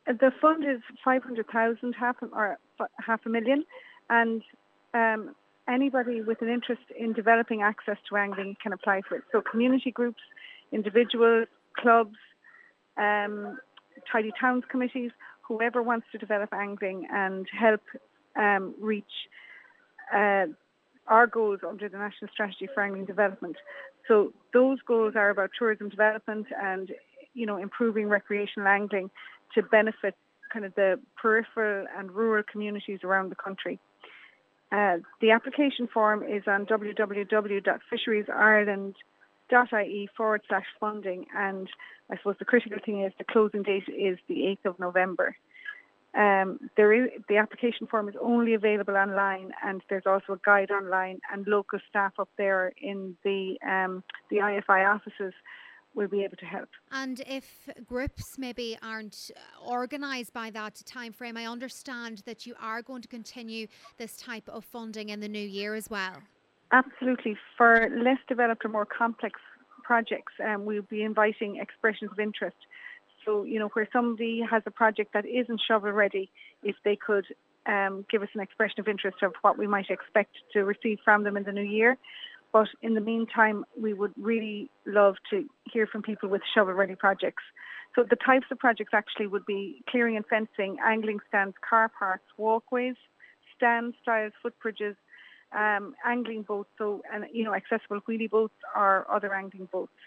The fund is 500,000, half a million, and anybody with an interest in developing access to angling can apply for it. So community groups, individuals, clubs, tidy towns committees, whoever wants to develop angling and help reach our goals under the National Strategy for Angling Development. So those goals are about tourism development and, improving recreational angling to benefit kind of the peripheral and rural communities around the country. The application form is on www.fisheriesireland.ie/funding, and I suppose the critical thing is the closing date is the 8th of November. The application form is only available online, and there's also a guide online, and local staff up there in the IFI offices will be able to help. And if groups maybe aren't organised by that time frame, I understand that you are going to continue this type of funding in the new year as well. Absolutely. For less developed or more complex projects, we'll be inviting expressions of interest. So, where somebody has a project that isn't shovel ready, if they could give us an expression of interest of what we might expect to receive from them in the new year. But in the meantime, we would really love to hear from people with shovel-ready projects. So the types of projects actually would be clearing and fencing, angling stands, car parks, walkways, stand-style footbridges, angling boats, accessible wheelie boats or other angling boats.